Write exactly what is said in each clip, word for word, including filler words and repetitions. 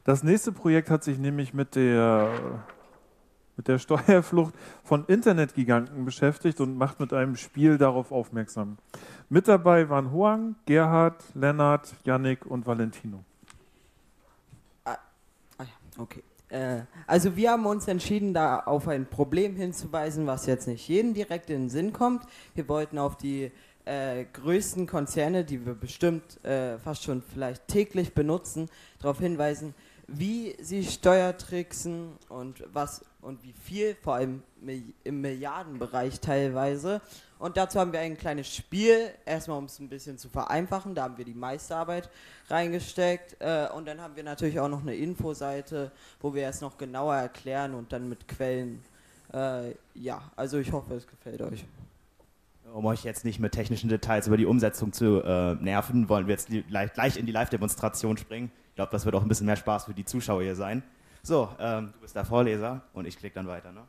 Das nächste Projekt hat sich nämlich mit der, mit der Steuerflucht von Internetgiganten beschäftigt und macht mit einem Spiel darauf aufmerksam. Mit dabei waren Hoang, Gerhard, Lennart, Yannick und Valentino. Ah, ah ja, okay. Äh, also wir haben uns entschieden, da auf ein Problem hinzuweisen, was jetzt nicht jedem direkt in den Sinn kommt. Wir wollten auf die äh, größten Konzerne, die wir bestimmt äh, fast schon vielleicht täglich benutzen, darauf hinweisen, wie sie Steuertricksen und was und wie viel, vor allem im Milliardenbereich teilweise. Und dazu haben wir ein kleines Spiel, erstmal um es ein bisschen zu vereinfachen, da haben wir die meiste Arbeit reingesteckt. Äh, und dann haben wir natürlich auch noch eine Infoseite, wo wir es noch genauer erklären und dann mit Quellen. Äh, ja, also ich hoffe, es gefällt euch. Um euch jetzt nicht mit technischen Details über die Umsetzung zu äh, nerven, wollen wir jetzt die, gleich in die Live-Demonstration springen. Ich glaube, das wird auch ein bisschen mehr Spaß für die Zuschauer hier sein. So, ähm, du bist der Vorleser und ich klicke dann weiter, ne?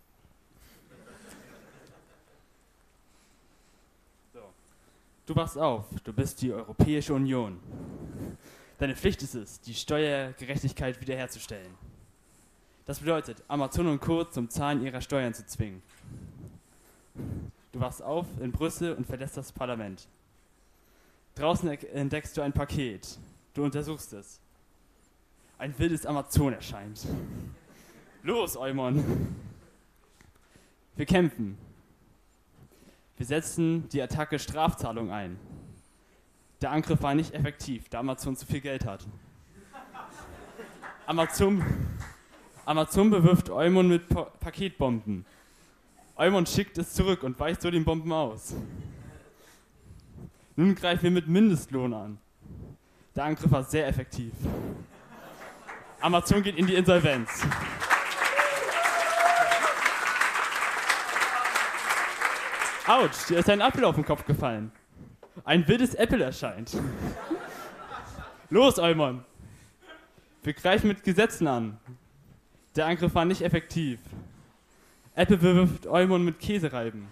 So. Du wachst auf, du bist die Europäische Union. Deine Pflicht ist es, die Steuergerechtigkeit wiederherzustellen. Das bedeutet, Amazon und Co. zum Zahlen ihrer Steuern zu zwingen. Du wachst auf in Brüssel und verlässt das Parlament. Draußen entdeckst du ein Paket. Du untersuchst es. Ein wildes Amazon erscheint. Los, Eumon! Wir kämpfen. Wir setzen die Attacke Strafzahlung ein. Der Angriff war nicht effektiv, da Amazon zu viel Geld hat. Amazon, Amazon bewirft Eumon mit pa- Paketbomben. Eumon schickt es zurück und weicht so den Bomben aus. Nun greifen wir mit Mindestlohn an. Der Angriff war sehr effektiv. Amazon geht in die Insolvenz. Autsch, dir ist ein Apfel auf den Kopf gefallen. Ein wildes Apple erscheint. Los, Eumon. Wir greifen mit Gesetzen an. Der Angriff war nicht effektiv. Apple bewirft Eumon mit Käsereiben.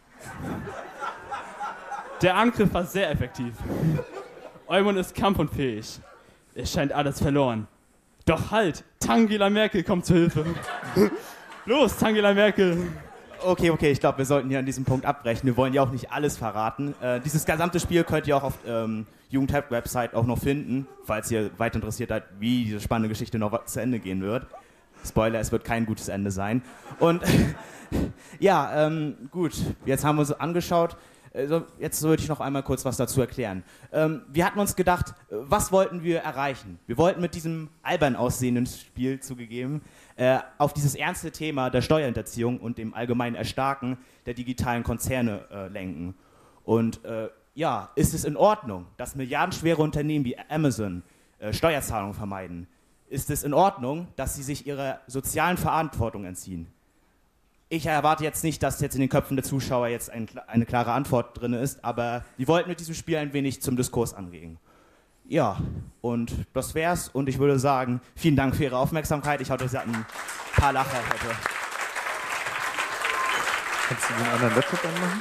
Der Angriff war sehr effektiv. Eumon ist kampfunfähig. Es scheint alles verloren. Doch halt, Tangela Merkel kommt zur Hilfe. Los, Tangela Merkel. Okay, okay, ich glaube, wir sollten hier an diesem Punkt abbrechen. Wir wollen ja auch nicht alles verraten. Äh, dieses gesamte Spiel könnt ihr auch auf ähm, Jugendheft-Website auch noch finden, falls ihr weiter interessiert seid, wie diese spannende Geschichte noch zu Ende gehen wird. Spoiler, es wird kein gutes Ende sein. Und ja, ähm, gut, jetzt haben wir uns angeschaut. Also jetzt würde ich noch einmal kurz was dazu erklären. Ähm, wir hatten uns gedacht, was wollten wir erreichen? Wir wollten mit diesem albern aussehenden Spiel zugegeben äh, auf dieses ernste Thema der Steuerhinterziehung und dem allgemeinen Erstarken der digitalen Konzerne äh, lenken. Und äh, ja, ist es in Ordnung, dass milliardenschwere Unternehmen wie Amazon äh, Steuerzahlungen vermeiden? Ist es in Ordnung, dass sie sich ihrer sozialen Verantwortung entziehen? Ich erwarte jetzt nicht, dass jetzt in den Köpfen der Zuschauer jetzt ein, eine klare Antwort drin ist, aber wir wollten mit diesem Spiel ein wenig zum Diskurs anregen. Ja, und das wär's. Und ich würde sagen, vielen Dank für Ihre Aufmerksamkeit. Ich hoffe, Sie hatten ein paar Lacher heute. Kannst du den anderen Laptop anmachen?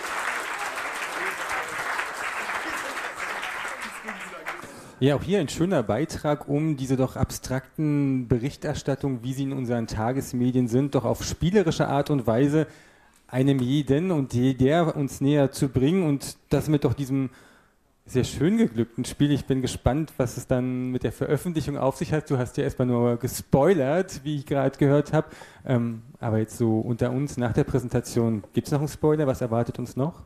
Ja, auch hier ein schöner Beitrag, um diese doch abstrakten Berichterstattungen, wie sie in unseren Tagesmedien sind, doch auf spielerische Art und Weise einem jeden und jeder uns näher zu bringen und das mit doch diesem sehr schön geglückten Spiel. Ich bin gespannt, was es dann mit der Veröffentlichung auf sich hat. Du hast ja erstmal nur gespoilert, wie ich gerade gehört habe. Ähm, aber jetzt so unter uns nach der Präsentation, gibt es noch einen Spoiler? Was erwartet uns noch?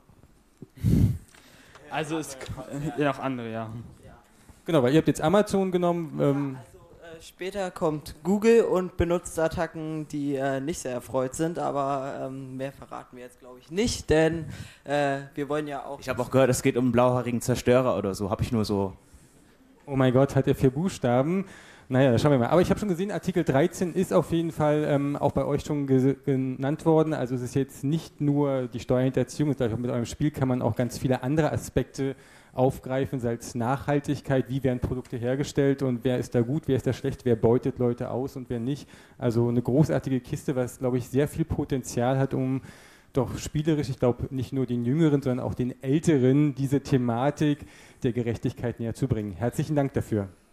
Also es äh, noch andere, ja. Genau, weil ihr habt jetzt Amazon genommen. Ähm also, äh, später kommt Google und benutzt Attacken, die äh, nicht sehr erfreut sind, aber ähm, mehr verraten wir jetzt, glaube ich, nicht, denn äh, wir wollen ja auch... Ich habe auch gehört, es geht um einen blauhaarigen Zerstörer oder so, habe ich nur so... Oh mein Gott, hat er vier Buchstaben? Naja, da schauen wir mal. Aber ich habe schon gesehen, Artikel dreizehn ist auf jeden Fall ähm, auch bei euch schon ge- genannt worden. Also es ist jetzt nicht nur die Steuerhinterziehung, mit eurem Spiel kann man auch ganz viele andere Aspekte aufgreifen, sei es Nachhaltigkeit, wie werden Produkte hergestellt und wer ist da gut, wer ist da schlecht, wer beutet Leute aus und wer nicht. Also eine großartige Kiste, was, glaube ich, sehr viel Potenzial hat, um doch spielerisch, ich glaube, nicht nur den Jüngeren, sondern auch den Älteren diese Thematik der Gerechtigkeit näher zu bringen. Herzlichen Dank dafür.